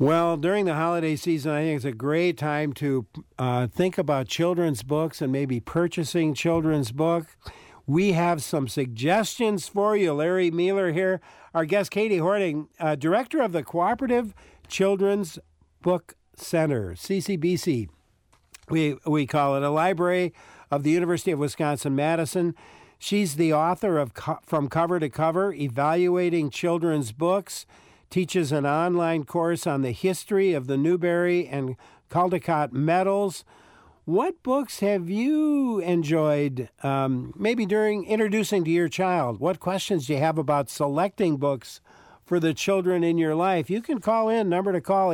Well, during the holiday season, I think it's a great time to think about children's books and maybe purchasing children's book. We have some suggestions for you. Larry Mueller here. Our guest, Katie Horning, director of the Cooperative Children's Book Center, CCBC. We call it a library of the University of Wisconsin-Madison. She's the author of From Cover to Cover, Evaluating Children's Books, teaches an online course on the history of the Newbery and Caldecott medals. What books have you enjoyed, maybe during introducing to your child? What questions do you have about selecting books for the children in your life? You can call in. Number to call,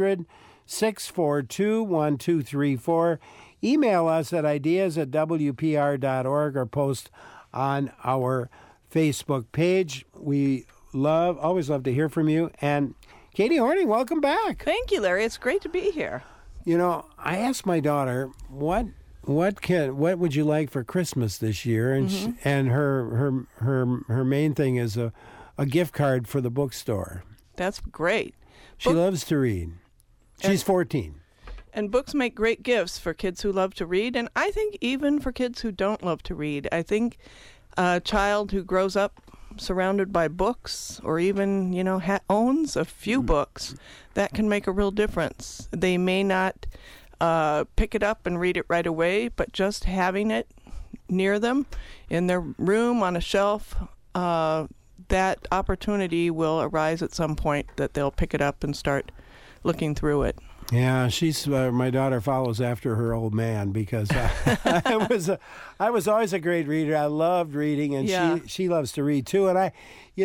800-642-1234. Email us at ideas@wpr.org or post on our Facebook page. We always love to hear from you. And Katie Horning, welcome back. Thank you, Larry. It's great to be here. You know, I asked my daughter, what would you like for Christmas this year? And and her main thing is a gift card for the bookstore. That's great. She loves to read. She's 14. And books make great gifts for kids who love to read, and I think even for kids who don't love to read. I think a child who grows up surrounded by books, or even, owns a few books, that can make a real difference. They may not pick it up and read it right away, but just having it near them in their room on a shelf, that opportunity will arise at some point that they'll pick it up and start looking through it. Yeah, she's my daughter follows after her old man because I was always a great reader. I loved reading, and she loves to read too. And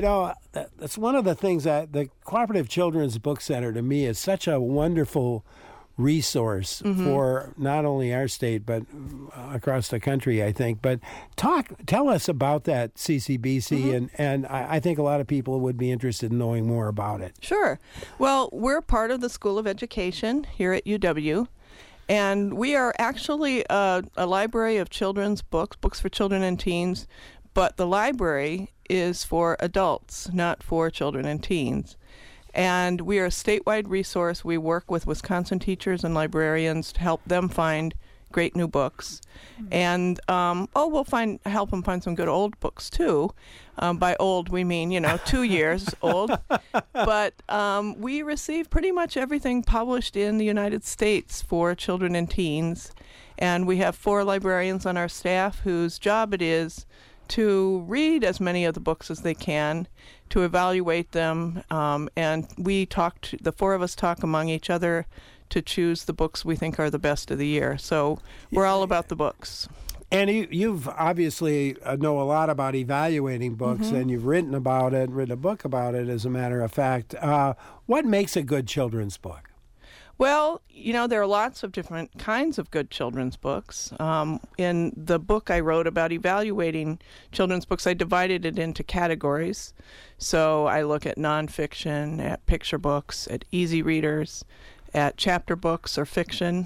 that's one of the things that the Cooperative Children's Book Center to me is such a wonderful resource for not only our state but across the country, I think. But tell us about that CCBC, and I think a lot of people would be interested in knowing more about it. Sure. Well, we're part of the School of Education here at UW, and we are actually a library of children's books for children and teens, but the library is for adults, not for children and teens. And we are a statewide resource. We work with Wisconsin teachers and librarians to help them find great new books. And, we'll help them find some good old books, too. By old, we mean, 2 years old. But we receive pretty much everything published in the United States for children and teens. And we have 4 librarians on our staff whose job it is to read as many of the books as they can, to evaluate them, and the 4 of us talk among each other to choose the books we think are the best of the year. So we're all about the books. And you've obviously know a lot about evaluating books, and you've written a book about it, as a matter of fact. What makes a good children's book? Well, there are lots of different kinds of good children's books. In the book I wrote about evaluating children's books, I divided it into categories. So I look at nonfiction, at picture books, at easy readers, at chapter books or fiction,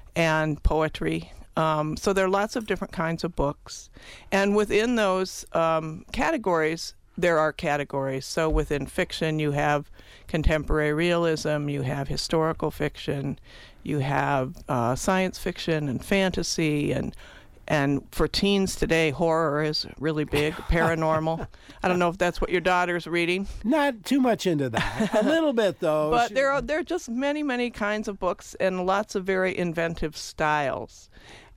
and poetry. So there are lots of different kinds of books. And within those categories, there are categories. So within fiction, you have contemporary realism, you have historical fiction, you have science fiction and fantasy, and for teens today, horror is really big, paranormal. I don't know if that's what your daughter's reading. Not too much into that. A little bit, though. But there are just many, many kinds of books and lots of very inventive styles.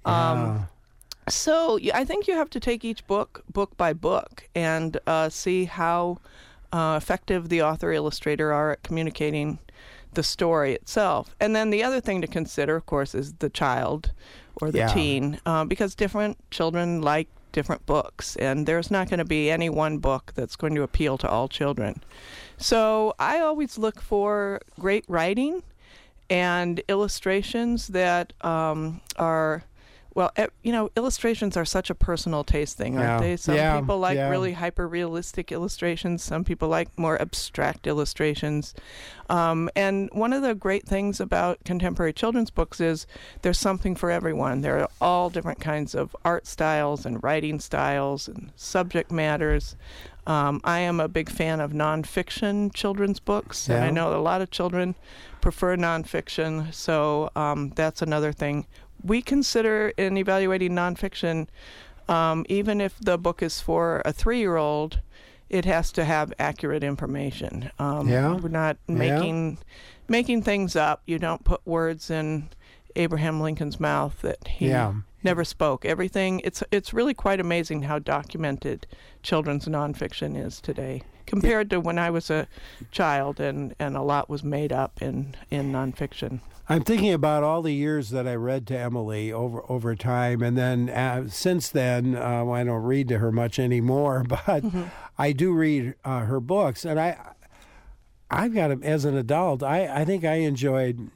So I think you have to take each book by book, and see how effective the author-illustrator are at communicating the story itself. And then the other thing to consider, of course, is the child or the teen, because different children like different books, and there's not going to be any one book that's going to appeal to all children. So I always look for great writing and illustrations that are... Well, illustrations are such a personal taste thing, aren't they? Some people like really hyper-realistic illustrations. Some people like more abstract illustrations. And one of the great things about contemporary children's books is there's something for everyone. There are all different kinds of art styles and writing styles and subject matters. I am a big fan of nonfiction children's books, and I know a lot of children prefer nonfiction, so that's another thing. We consider in evaluating nonfiction, even if the book is for a 3-year-old, it has to have accurate information. We're not making things up. You don't put words in Abraham Lincoln's mouth that he never spoke. Everything, it's really quite amazing how documented children's nonfiction is today compared to when I was a child and a lot was made up in nonfiction. I'm thinking about all the years that I read to Emily over time, and then since then, I don't read to her much anymore, but I do read her books, and I've got them as an adult. I think I enjoyed,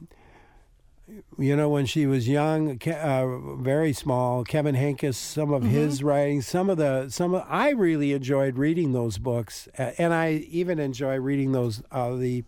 when she was young, very small, Kevin Henkes, some of his writings, I really enjoyed reading those books, and I even enjoy reading those the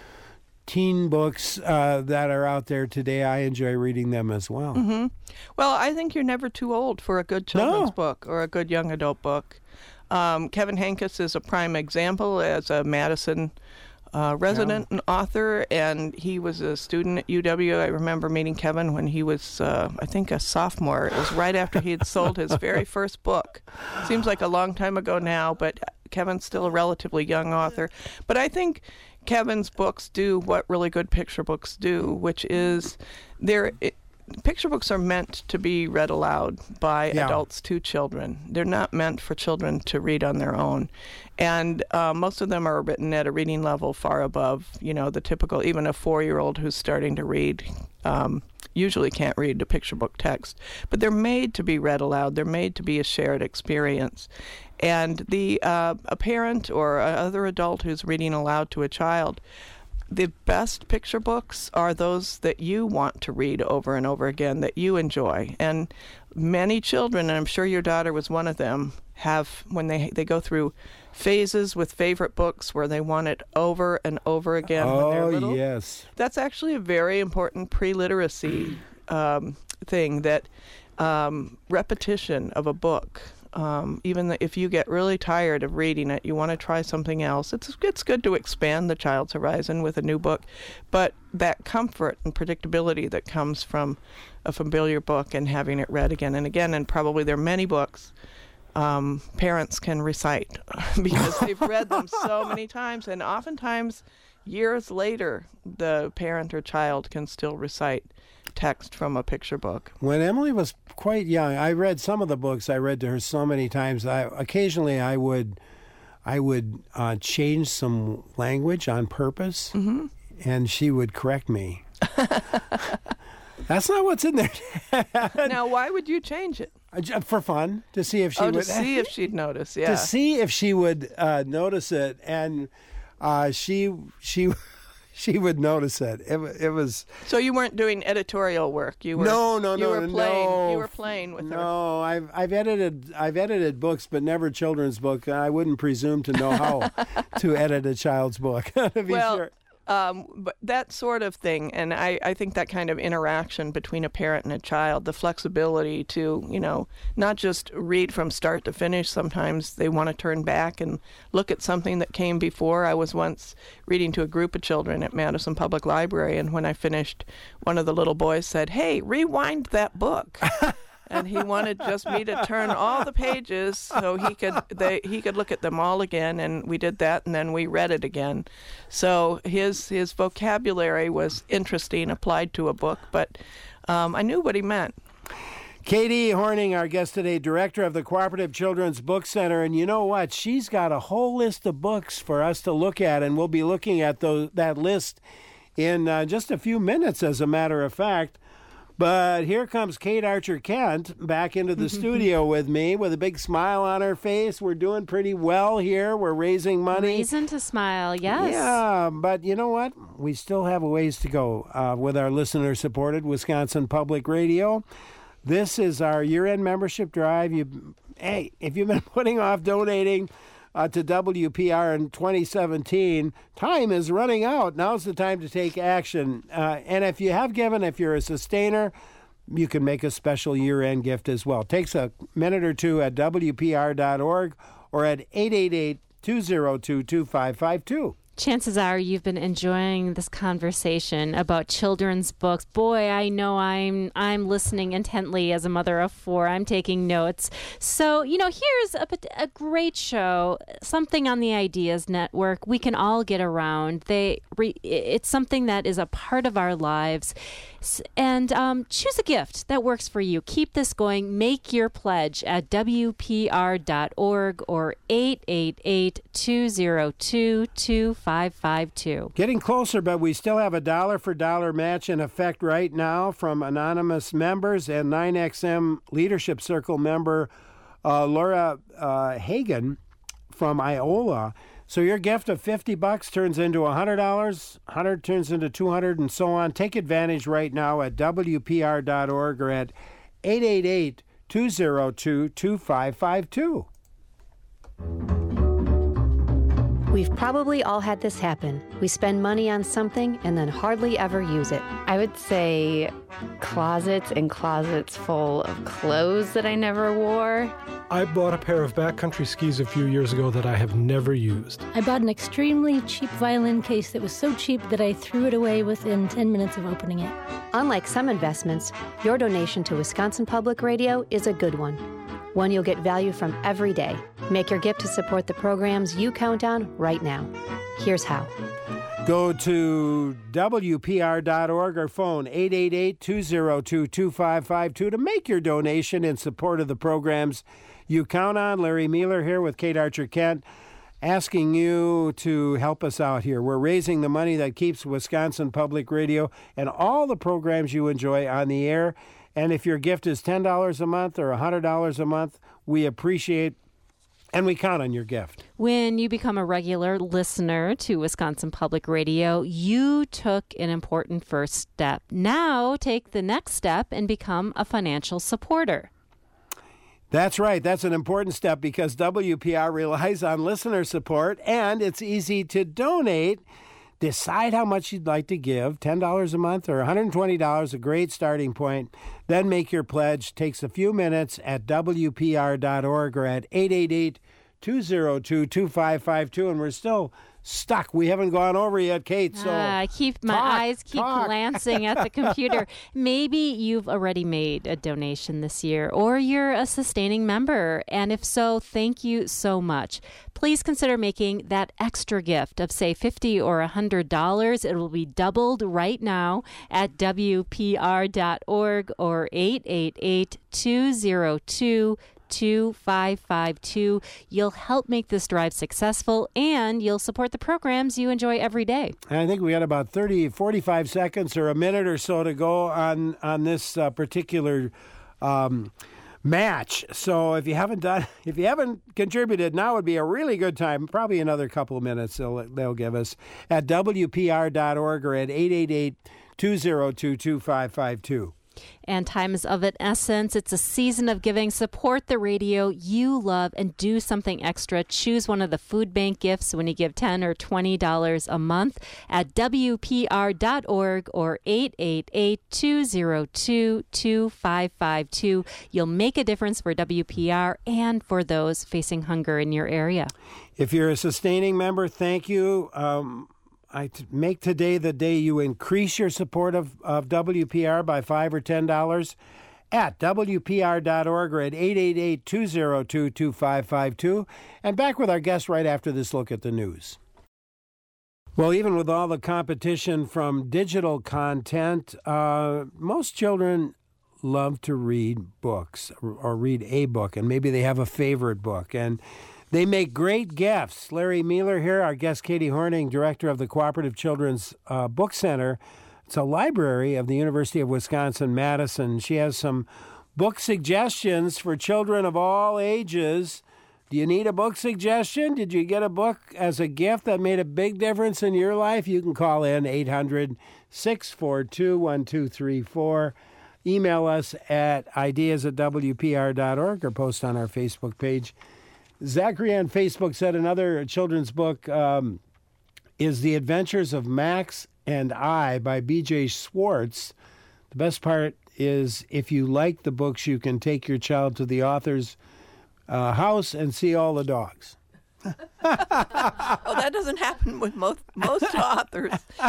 teen books that are out there today. I enjoy reading them as well. Well, I think you're never too old for a good children's book or a good young adult book. Kevin Henkes is a prime example as a Madison resident and author, and he was a student at UW. I remember meeting Kevin when he was, I think, a sophomore. It was right after he had sold his very first book. Seems like a long time ago now, but Kevin's still a relatively young author. But I think Kevin's books do what really good picture books do, which is picture books are meant to be read aloud by adults to children. They're not meant for children to read on their own. And most of them are written at a reading level far above, the typical, even a 4-year-old who's starting to read usually can't read the picture book text. But they're made to be read aloud. They're made to be a shared experience. And a parent or other adult who's reading aloud to a child, the best picture books are those that you want to read over and over again, that you enjoy. And many children, and I'm sure your daughter was one of them, have, when they go through phases with favorite books where they want it over and over again when they're little. Oh, yes. That's actually a very important pre-literacy thing, that repetition of a book. Even if you get really tired of reading it, you want to try something else. It's good to expand the child's horizon with a new book, but that comfort and predictability that comes from a familiar book and having it read again and again, and probably there are many books parents can recite because they've read them so many times, and oftentimes years later the parent or child can still recite text from a picture book. When Emily was quite young, I read some of the books I read to her so many times. Occasionally I would change some language on purpose, and she would correct me. That's not what's in there. Now, why would you change it? For fun, to see if she would. To see if she'd notice, yeah. To see if she would notice it, and she would notice it. It was. So you weren't doing editorial work. You were. No. You were playing with her. No, I've edited books, but never children's book. I wouldn't presume to know how to edit a child's book. To be sure. But that sort of thing, and I think that kind of interaction between a parent and a child, the flexibility to, not just read from start to finish. Sometimes they want to turn back and look at something that came before. I was once reading to a group of children at Madison Public Library, and when I finished, one of the little boys said, "Hey, rewind that book." And he wanted just me to turn all the pages so he could look at them all again, and we did that, and then we read it again. So his vocabulary was interesting, applied to a book, but I knew what he meant. Katie Horning, our guest today, director of the Cooperative Children's Book Center, and you know what? She's got a whole list of books for us to look at, and we'll be looking at that list in just a few minutes, as a matter of fact. But here comes Kate Archer Kent back into the studio with me with a big smile on her face. We're doing pretty well here. We're raising money. Reason to smile, yes. Yeah, but you know what? We still have a ways to go with our listener-supported Wisconsin Public Radio. This is our year-end membership drive. If you've been putting off donating to WPR in 2017, time is running out. Now's the time to take action. And if you have given, if you're a sustainer, you can make a special year-end gift as well. It takes a minute or two at WPR.org or at 888-202-2552. Chances are you've been enjoying this conversation about children's books. Boy, I know I'm listening intently as a mother of 4. I'm taking notes. So, here's a great show, something on the Ideas Network we can all get around. It's something that is a part of our lives. And choose a gift that works for you. Keep this going. Make your pledge at WPR.org or 888-202-2552. Getting closer, but we still have a dollar-for-dollar match in effect right now from anonymous members and 9XM Leadership Circle member Laura Hagen from Iola. So your gift of $50 turns into $100, $100 turns into $200, and so on. Take advantage right now at WPR.org or at 888-202-2552. We've probably all had this happen. We spend money on something and then hardly ever use it. I would say closets and closets full of clothes that I never wore. I bought a pair of backcountry skis a few years ago that I have never used. I bought an extremely cheap violin case that was so cheap that I threw it away within 10 minutes of opening it. Unlike some investments, your donation to Wisconsin Public Radio is a good one you'll get value from every day. Make your gift to support the programs you count on right now. Here's how. Go to WPR.org or phone 888-202-2552 to make your donation in support of the programs you count on. Larry Mueller here with Kate Archer-Kent, asking you to help us out here. We're raising the money that keeps Wisconsin Public Radio and all the programs you enjoy on the air. And if your gift is $10 a month or $100 a month, we appreciate and we count on your gift. When you become a regular listener to Wisconsin Public Radio, you took an important first step. Now take the next step and become a financial supporter. That's right. That's an important step because WPR relies on listener support, and it's easy to donate. Decide how much you'd like to give, $10 a month or $120, a great starting point. Then make your pledge. Takes a few minutes at WPR.org or at 888-202-2552. And we're still stuck. We haven't gone over yet, Kate. So my eyes keep glancing at the computer. Maybe you've already made a donation this year, or you're a sustaining member. And if so, thank you so much. Please consider making that extra gift of, say, $50 or $100. It will be doubled right now at WPR.org or 888-202-2552. You'll help make this drive successful, and you'll support the programs you enjoy every day. And I think we got about 45 seconds or a minute or so to go on this particular match. So if you haven't contributed, now would be a really good time. Probably another couple of minutes they'll give us at WPR.org or at 888-202-2552. And time is of an essence. It's a season of giving. Support the radio you love and do something extra. Choose one of the food bank gifts when you give $10 or $20 a month at WPR.org or 888-202-2552. You'll make a difference for WPR and for those facing hunger in your area. If you're a sustaining member, thank you. I make today the day you increase your support of WPR by $5 or $10 at WPR.org or at 888-202-2552. And back with our guest right after this look at the news. Well, even with all the competition from digital content, most children love to read books or read a book, and maybe they have a favorite book. And they make great gifts. Larry Mueller here, our guest Katie Horning, director of the Cooperative Children's Book Center. It's a library of the University of Wisconsin-Madison. She has some book suggestions for children of all ages. Do you need a book suggestion? Did you get a book as a gift that made a big difference in your life? You can call in 800-642-1234. Email us at ideas@wpr.org or post on our Facebook page. Zachary on Facebook said another children's book is The Adventures of Max and I by B.J. Schwartz. The best part is if you like the books, you can take your child to the author's house and see all the dogs. Oh, that doesn't happen with most authors.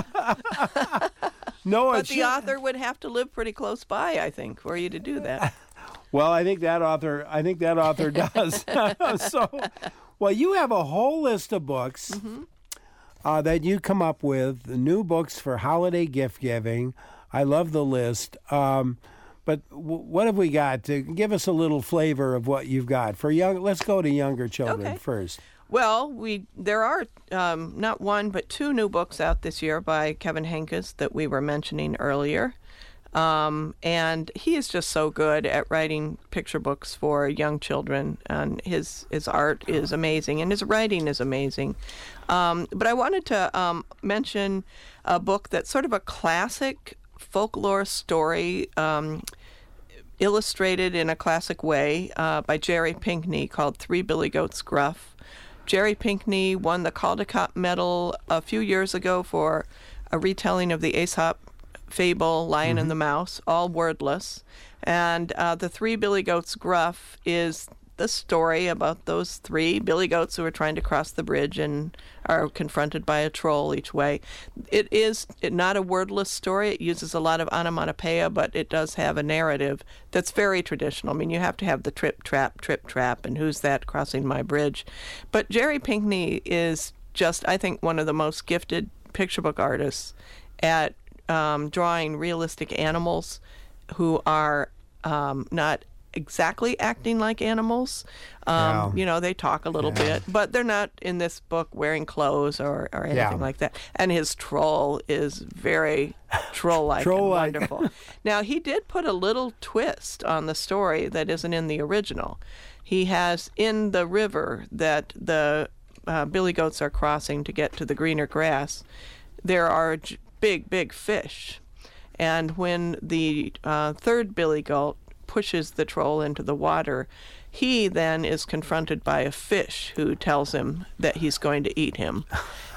No, But the author would have to live pretty close by, I think, for you to do that. Well, I think that author does. So, well, you have a whole list of books that you come up with, new books for holiday gift giving. I love the list. But what have we got to give us a little flavor of what you've got for young? Let's go to younger children first. Well, there are not one but two new books out this year by Kevin Henkes that we were mentioning earlier. And he is just so good at writing picture books for young children, and his art is amazing, and his writing is amazing. But I wanted to mention a book that's sort of a classic folklore story, illustrated in a classic way, by Jerry Pinkney, called Three Billy Goats Gruff. Jerry Pinkney won the Caldecott Medal a few years ago for a retelling of the Aesop fable, Lion and the Mouse, all wordless. And the Three Billy Goats Gruff is the story about those three billy goats who are trying to cross the bridge and are confronted by a troll each way. It is not a wordless story. It uses a lot of onomatopoeia, but it does have a narrative that's very traditional. I mean, you have to have the trip, trap, and who's that crossing my bridge? But Jerry Pinkney is just, I think, one of the most gifted picture book artists at drawing realistic animals who are not exactly acting like animals. They talk a little bit, but they're not in this book wearing clothes or anything like that. And his troll is very troll-like and wonderful. Now, he did put a little twist on the story that isn't in the original. He has in the river that the billy goats are crossing to get to the greener grass, there are big fish. And when the third billy goat pushes the troll into the water, he then is confronted by a fish who tells him that he's going to eat him.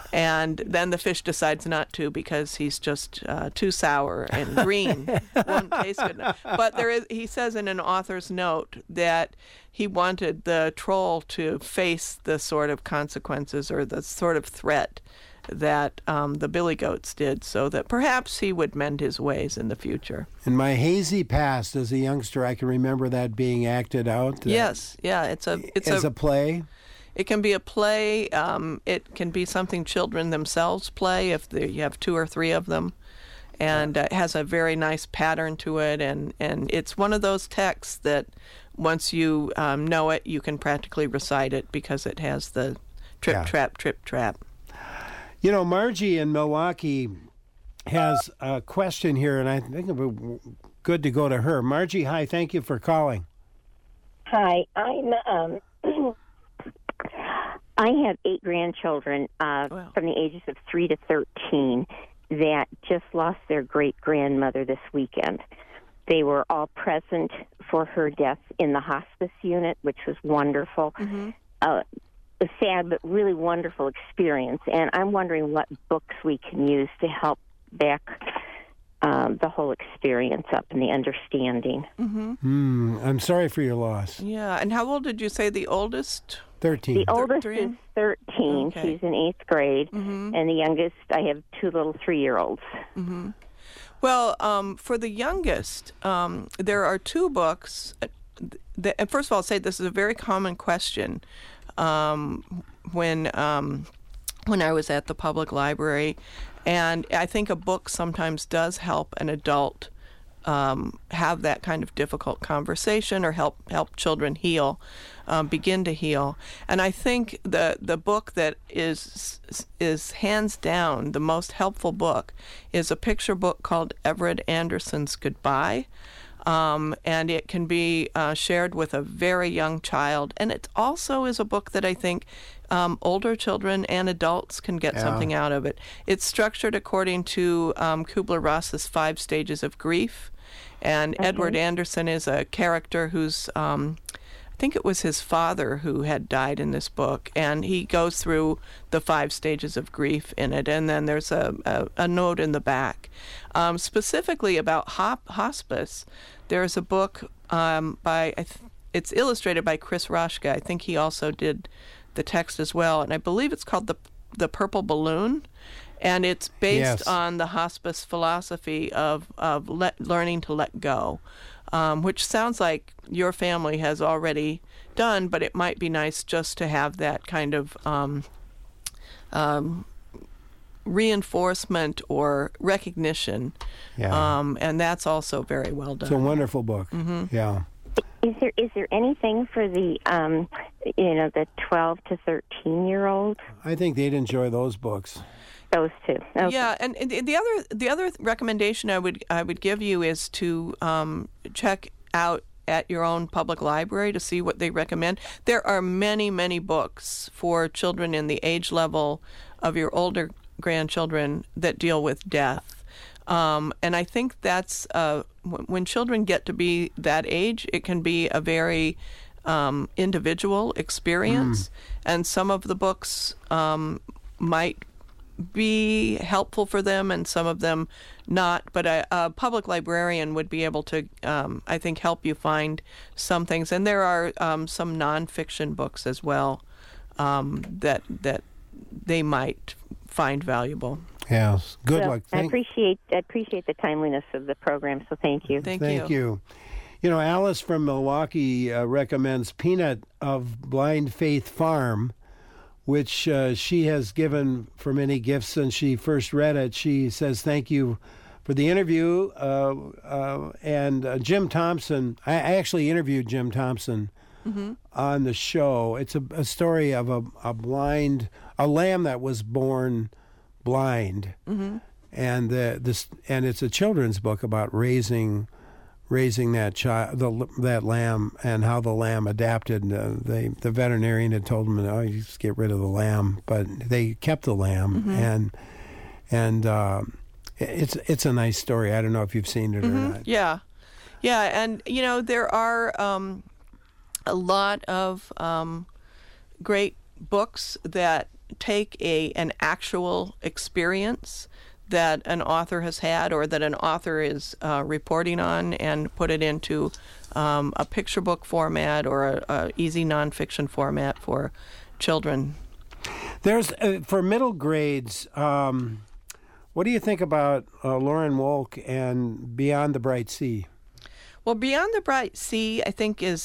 And then the fish decides not to because he's just too sour and green. Won't taste good enough. But he says in an author's note that he wanted the troll to face the sort of consequences or the sort of threat that the billy goats did, so that perhaps he would mend his ways in the future. In my hazy past as a youngster, I can remember that being acted out. Yes, it's a play. It can be a play. It can be something children themselves play if you have two or three of them, and it has a very nice pattern to it. And it's one of those texts that once you know it, you can practically recite it because it has the trip, trap. You know, Margie in Milwaukee has a question here, and I think it would be good to go to her. Margie, hi, thank you for calling. Hi, I'm I have 8 grandchildren from the ages of 3 to 13 that just lost their great-grandmother this weekend. They were all present for her death in the hospice unit, which was wonderful. A sad but really wonderful experience, and I'm wondering what books we can use to help back the whole experience up and the understanding. I'm sorry for your loss. Yeah, and how old did you say the oldest? 13. The oldest is 13. Okay. She's in 8th grade, and the youngest, I have 2 little 3-year-olds. Well, for the youngest, there are 2 books. And first of all, I'll say this is a very common question. When I was at the public library, and I think a book sometimes does help an adult have that kind of difficult conversation or help children heal, begin to heal. And I think the book that is hands down the most helpful book is a picture book called Everett Anderson's Goodbye. And it can be shared with a very young child. And it also is a book that I think older children and adults can get something out of it. It's structured according to Kubler-Ross's 5 Stages of Grief. And Edward Anderson is a character who's, I think it was his father who had died in this book. And he goes through the 5 stages of grief in it. And then there's a note in the back. Specifically about hospice, there's a book it's illustrated by Chris Roshka. I think he also did the text as well. And I believe it's called The Purple Balloon. And it's based on the hospice philosophy of learning to let go, which sounds like your family has already done, but it might be nice just to have that kind of reinforcement or recognition. And that's also very well done. It's a wonderful book. Yeah. Is there anything for the the 12 to 13-year-old? I think they'd enjoy those books. Those two. Okay. Yeah, and the other recommendation I would give you is to check out at your own public library to see what they recommend. There are many, many books for children in the age level of your older grandchildren that deal with death. And I think that's when children get to be that age, it can be a very individual experience. And some of the books might be helpful for them and some of them not, but a public librarian would be able to, I think, help you find some things. And there are some nonfiction books as well that they might find valuable. Yeah, good luck. I appreciate the timeliness of the program, so thank you. Thank you. You know, Alice from Milwaukee recommends Peanut of Blind Faith Farm, which she has given for many gifts since she first read it. She says thank you for the interview. And Jim Thompson, I actually interviewed Jim Thompson on the show. It's a story of a lamb that was born blind, and it's a children's book about raising that child, that lamb, and how the lamb adapted. The veterinarian had told him, "Oh, you just get rid of the lamb," but they kept the lamb, and it's a nice story. I don't know if you've seen it or not. Yeah, and there are a lot of great books that take an actual experience that an author has had or that an author is reporting on and put it into a picture book format or a easy nonfiction format for children. There's for middle grades, what do you think about Lauren Wolk and Beyond the Bright Sea? Well, Beyond the Bright Sea, I think, is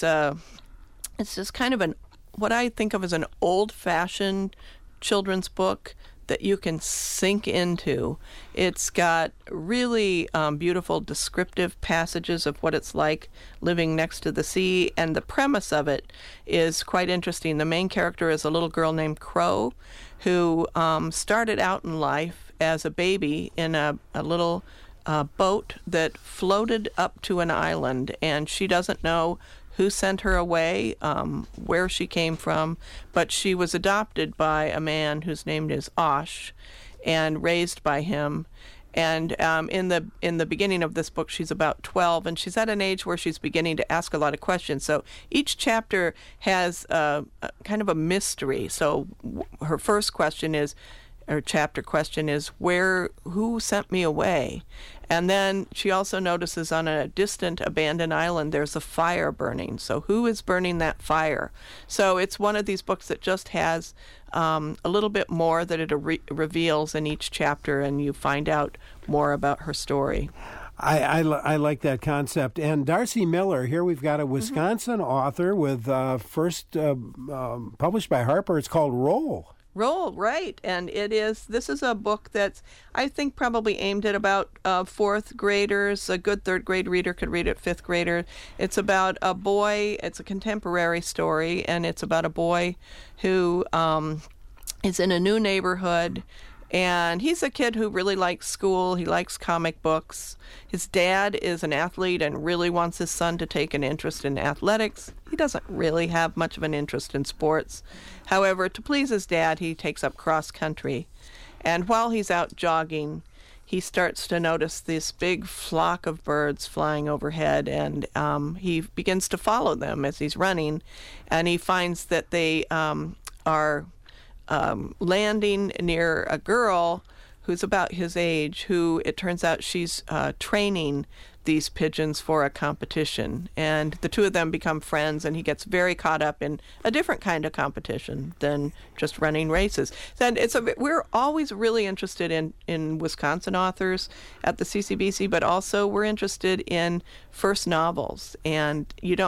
it's just kind of what I think of as an old-fashioned children's book that you can sink into. It's got really beautiful descriptive passages of what it's like living next to the sea, and the premise of it is quite interesting. The main character is a little girl named Crow who started out in life as a baby in a little boat that floated up to an island, and she doesn't know who sent her away, where she came from, but she was adopted by a man whose name is Osh and raised by him. And in the beginning of this book, she's about 12, and she's at an age where she's beginning to ask a lot of questions. So each chapter has a kind of a mystery. So her first question is, her chapter question is, who sent me away? And then she also notices on a distant abandoned island there's a fire burning. So who is burning that fire? So it's one of these books that just has a little bit more that it reveals in each chapter, and you find out more about her story. I like that concept. And Darcy Miller, here we've got a Wisconsin author with first published by Harper. It's called Roll, right. And this is a book that's, I think, probably aimed at about fourth graders. A good third grade reader could read it, fifth grader. It's about a boy, it's a contemporary story, and it's about a boy who is in a new neighborhood, and he's a kid who really likes school. He likes comic books. His dad is an athlete and really wants his son to take an interest in athletics. He doesn't really have much of an interest in sports. However, to please his dad, he takes up cross country. And while he's out jogging, he starts to notice this big flock of birds flying overhead, and he begins to follow them as he's running, and he finds that they are landing near a girl who's about his age, who it turns out she's training these pigeons for a competition, and the two of them become friends, and he gets very caught up in a different kind of competition than just running races. And we're always really interested in Wisconsin authors at the CCBC, but also we're interested in first novels. And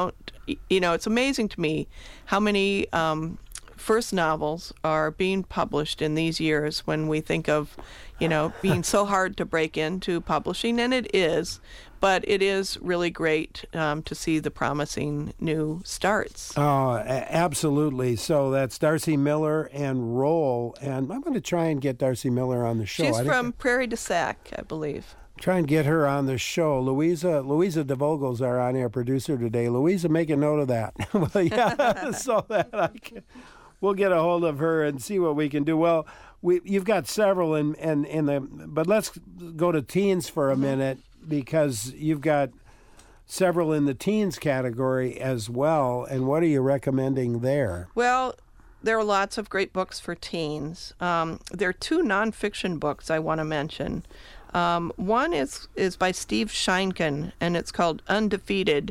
it's amazing to me how many first novels are being published in these years when we think of, being so hard to break into publishing, and it is, but it is really great to see the promising new starts. Oh, absolutely. So that's Darcy Miller and Roll, and I'm going to try and get Darcy Miller on the show. She's from Prairie du Sac, I believe. Try and get her on the show. Louisa DeVogels, our on-air producer today. Louisa, make a note of that. Well, yeah, so that we'll get a hold of her and see what we can do. Well, you've got several but let's go to teens for a minute, because you've got several in the teens category as well. And what are you recommending there? Well, there are lots of great books for teens. There are two nonfiction books I want to mention. One is by Steve Sheinkin, and it's called Undefeated.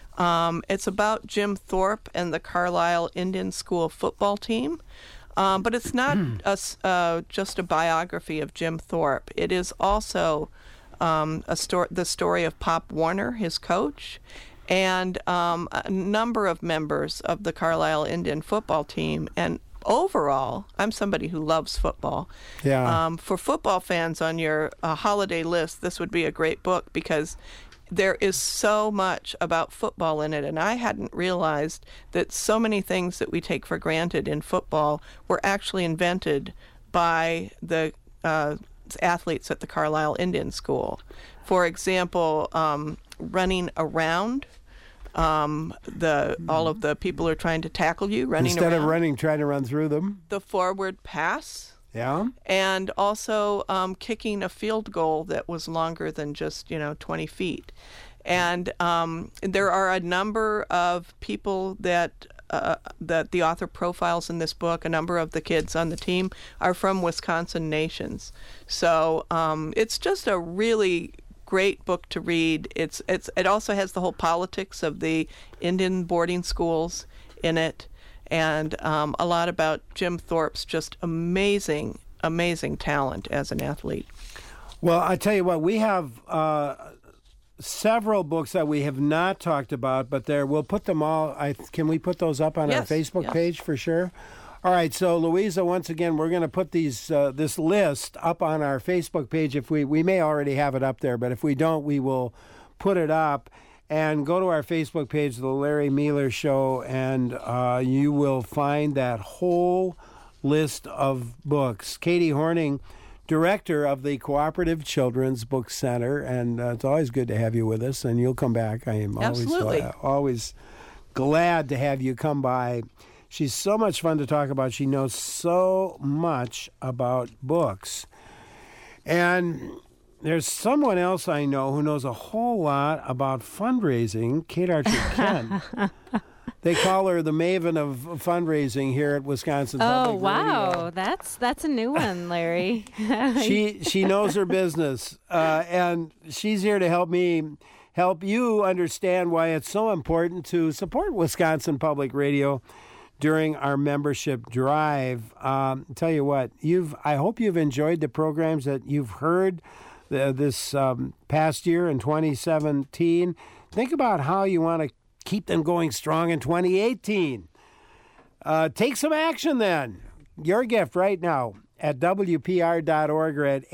It's about Jim Thorpe and the Carlisle Indian School football team. But it's not just a biography of Jim Thorpe. It is also the story of Pop Warner, his coach, and a number of members of the Carlisle Indian football team. And overall, I'm somebody who loves football. Yeah. For football fans on your holiday list, this would be a great book, because there is so much about football in it, and I hadn't realized that so many things that we take for granted in football were actually invented by the athletes at the Carlisle Indian School. For example, running around. All of the people are trying to tackle you, running Instead around. of running, trying to run through them. The forward pass. Yeah. And also kicking a field goal that was longer than just, 20 feet. And there are a number of people that the author profiles in this book. A number of the kids on the team are from Wisconsin nations. So it's just a really great book to read. It also has the whole politics of the Indian boarding schools in it. And a lot about Jim Thorpe's just amazing talent as an athlete. Well, I tell you what, we have several books that we have not talked about, but we'll put them all. Can we put those up on our Facebook page for sure? All right, so Louisa, once again, we're going to put this list up on our Facebook page. If we may already have it up there, but if we don't, we will put it up. And go to our Facebook page, The Larry Mealer Show, and you will find that whole list of books. Katie Horning, director of the Cooperative Children's Book Center, and it's always good to have you with us, and you'll come back. I am always glad to have you come by. She's so much fun to talk about. She knows so much about books. And there's someone else I know who knows a whole lot about fundraising, Kate Archer-Kent. They call her the maven of fundraising here at Wisconsin Public Radio. Oh, wow. That's a new one, Larry. She knows her business, and she's here to help you understand why it's so important to support Wisconsin Public Radio during our membership drive. Tell you what, I hope you've enjoyed the programs that you've heard this past year in 2017. Think about how you want to keep them going strong in 2018. Take some action then. Your gift right now at WPR.org or at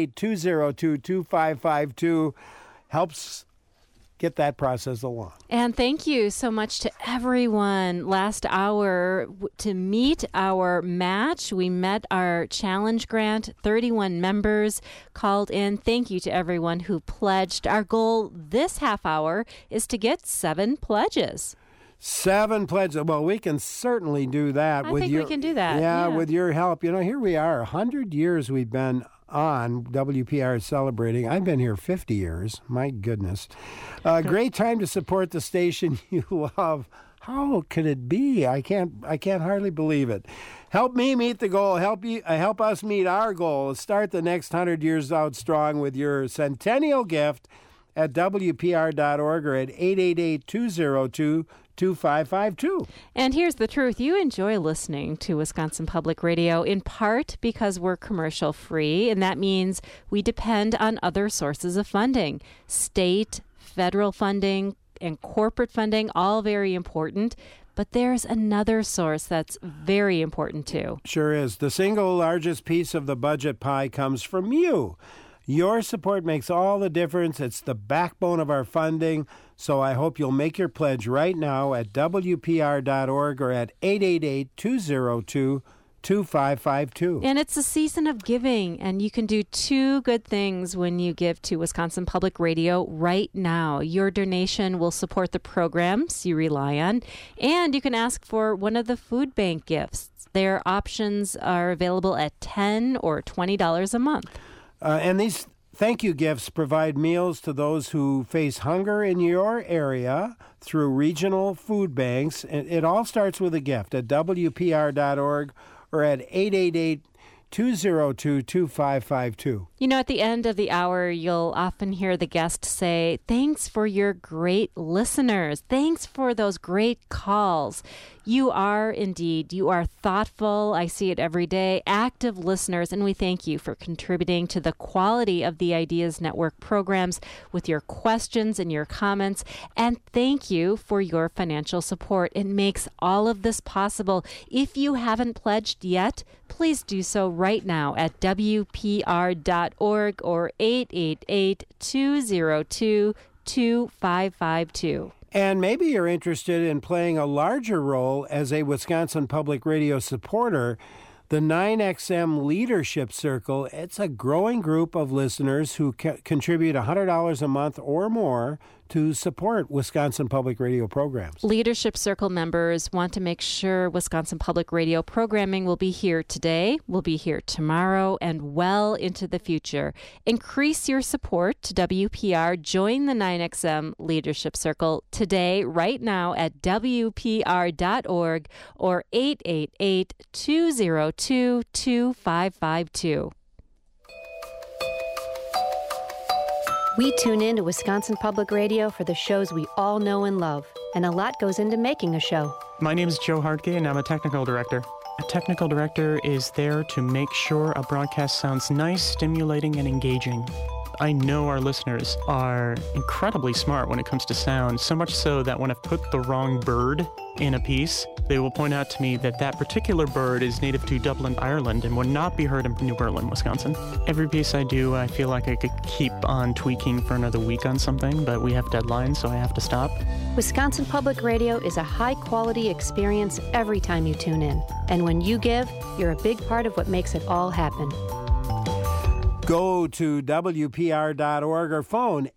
888-202-2552 helps get that process along. And thank you so much to everyone last hour to meet our match. We met our challenge grant. 31 members called in. Thank you to everyone who pledged. Our goal this half hour is to get 7 pledges. 7 pledges. Well, we can certainly do that. We can do that. Yeah, with your help. Here we are. 100 years we've been on. WPR celebrating. I've been here 50 years. My goodness. Great time to support the station you love. How could it be? I can't hardly believe it. Help me meet the goal. Help us meet our goal. Start the next 100 years out strong with your centennial gift at WPR.org or at 888-202-2552. And here's the truth. You enjoy listening to Wisconsin Public Radio in part because we're commercial free, and that means we depend on other sources of funding. State, federal funding, and corporate funding, all very important. But there's another source that's very important too. Sure is. The single largest piece of the budget pie comes from you. Your support makes all the difference. It's the backbone of our funding. So I hope you'll make your pledge right now at WPR.org or at 888-202-2552. And it's a season of giving, and you can do two good things when you give to Wisconsin Public Radio right now. Your donation will support the programs you rely on, and you can ask for one of the food bank gifts. Their options are available at $10 or $20 a month. And these thank you gifts provide meals to those who face hunger in your area through regional food banks. It all starts with a gift at WPR.org or at 888-202-2552. You know, at the end of the hour, you'll often hear the guest say, thanks for your great listeners. Thanks for those great calls. You are indeed, you are thoughtful. I see it every day. Active listeners, and we thank you for contributing to the quality of the Ideas Network programs with your questions and your comments. And thank you for your financial support. It makes all of this possible. If you haven't pledged yet, please do so right now at WPR.org or 888-202-2552. And maybe you're interested in playing a larger role as a Wisconsin Public Radio supporter. The 9XM Leadership Circle, it's a growing group of listeners who contribute $100 a month or more to support Wisconsin Public Radio programs. Leadership Circle members want to make sure Wisconsin Public Radio programming will be here today, will be here tomorrow, and well into the future. Increase your support to WPR. Join the 9XM Leadership Circle today, right now at WPR.org or 888-202-2552. We tune in to Wisconsin Public Radio for the shows we all know and love, and a lot goes into making a show. My name is Joe Hartke, and I'm a technical director. A technical director is there to make sure a broadcast sounds nice, stimulating, and engaging. I know our listeners are incredibly smart when it comes to sound, so much so that when I've put the wrong bird in a piece, they will point out to me that that particular bird is native to Dublin, Ireland, and would not be heard in New Berlin, Wisconsin. Every piece I do, I feel like I could keep on tweaking for another week on something, but we have deadlines, so I have to stop. Wisconsin Public Radio is a high-quality experience every time you tune in. And when you give, you're a big part of what makes it all happen. Go to WPR.org or phone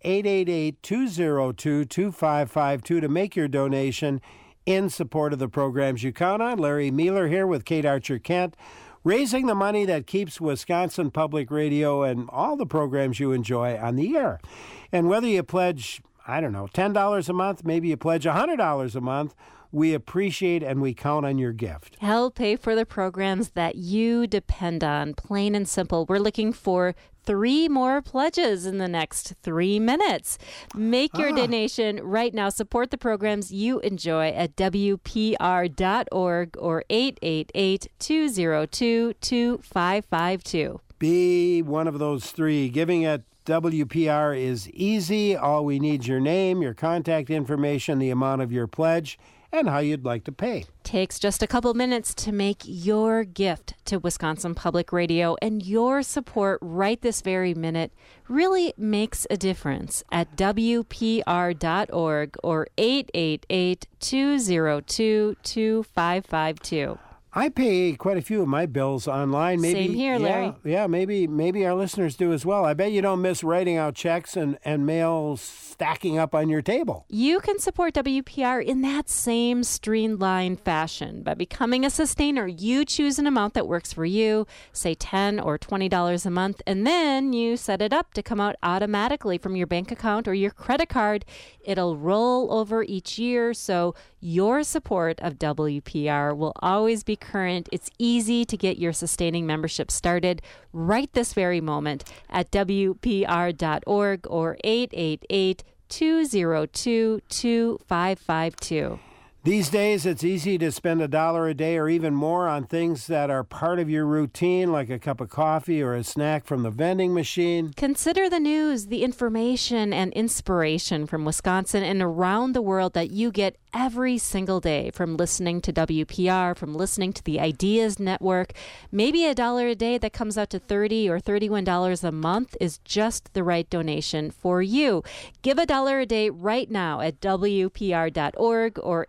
888-202-2552 to make your donation in support of the programs you count on. Larry Mealer here with Kate Archer-Kent, raising the money that keeps Wisconsin Public Radio and all the programs you enjoy on the air. And whether you pledge, $10 a month, maybe you pledge $100 a month, we appreciate and we count on your gift. Help pay for the programs that you depend on, plain and simple. We're looking for 3 more pledges in the next 3 minutes. Make your donation right now. Support the programs you enjoy at WPR.org or 888-202-2552. Be one of those 3. Giving at WPR is easy. All we need is your name, your contact information, the amount of your pledge, and how you'd like to pay. Takes just a couple minutes to make your gift to Wisconsin Public Radio, and your support right this very minute really makes a difference at WPR.org or 888-202-2552. I pay quite a few of my bills online. Maybe, same here, Larry. Yeah, maybe our listeners do as well. I bet you don't miss writing out checks and mail stacking up on your table. You can support WPR in that same streamlined fashion by becoming a sustainer. You choose an amount that works for you, say $10 or $20 a month, and then you set it up to come out automatically from your bank account or your credit card. It'll roll over each year, so your support of WPR will always be current. It's easy to get your sustaining membership started right this very moment at WPR.org or 888-202-2552. These days, it's easy to spend $1 a day or even more on things that are part of your routine, like a cup of coffee or a snack from the vending machine. Consider the news, the information, and inspiration from Wisconsin and around the world that you get every single day from listening to WPR, from listening to the Ideas Network. Maybe $1 a day that comes out to $30 or $31 a month is just the right donation for you. Give $1 a day right now at WPR.org or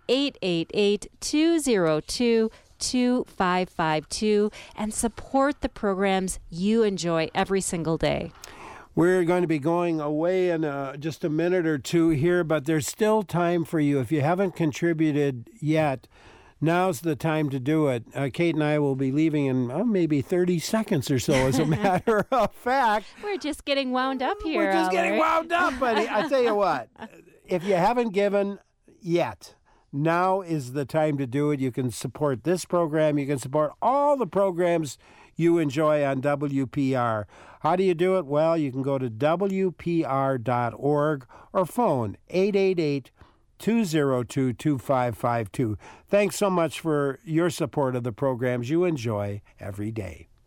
888-202-2552 and support the programs you enjoy every single day. We're going to be going away in just a minute or two here, but there's still time for you. If you haven't contributed yet, now's the time to do it. Kate and I will be leaving in maybe 30 seconds or so, as a matter of fact. We're just getting wound up here. We're just getting wound up, buddy. I tell you what, if you haven't given yet, now is the time to do it. You can support this program. You can support all the programs you enjoy on WPR. How do you do it? Well, you can go to WPR.org or phone 888-202-2552. Thanks so much for your support of the programs you enjoy every day.